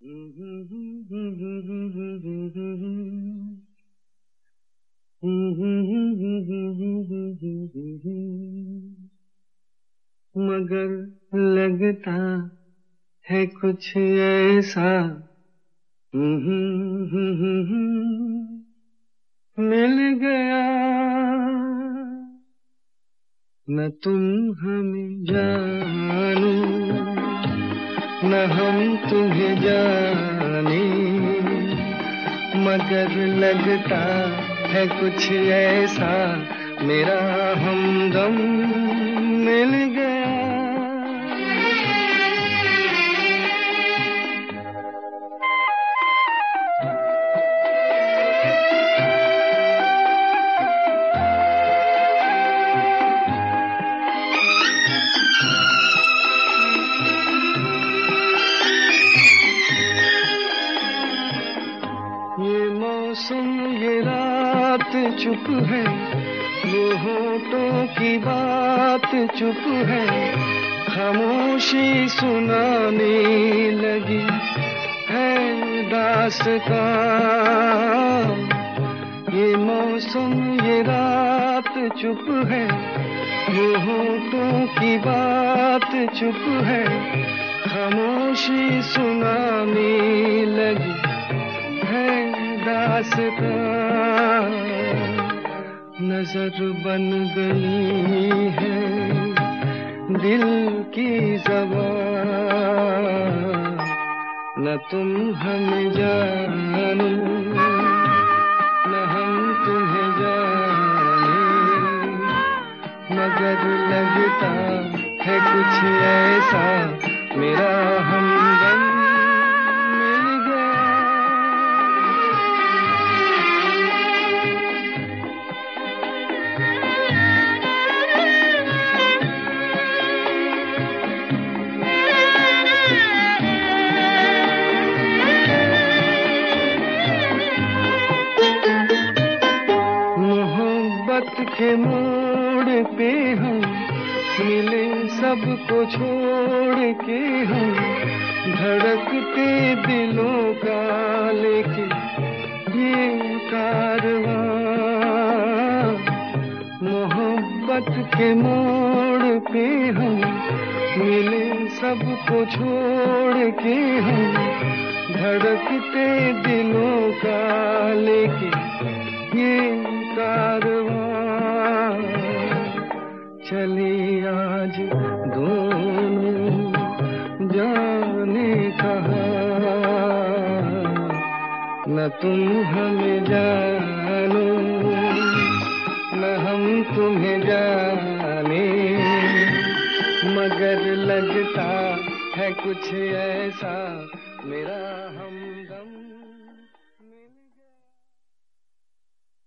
मगर लगता है कुछ ऐसा मिल गया, न तुम हमें जानो न हम तुम्हें जाने, मगर लगता है कुछ ऐसा मेरा हमदम मिल गया। ये मौसम ये रात चुप है, वो होठों की बात चुप है, खामोशी सुनाने लगी है दास्तां। ये मौसम ये रात चुप है, वो होठों की बात चुप है, खामोशी सुनाने लगी है दास्तां। नजर बन गई है दिल की ज़बान, न तुम हमें जानो न हम तुम्हें जाने, मगर लगता है कुछ ऐसा मेरा हमदम मिल गया। मोहब्बत के मोड़ पे हम मिले, सबको छोड़ के हम धड़कते दिलों का लेके ये कारवां। मोहब्बत के मोड़ पे हम मिले, सबको छोड़ के हम धड़कते दिलों का लेके ये कारवां। चले आज दोनों जाने कहाँ, न तुम हमें जानो न हम तुम्हें जाने, मगर लगता है कुछ ऐसा मेरा हमदम।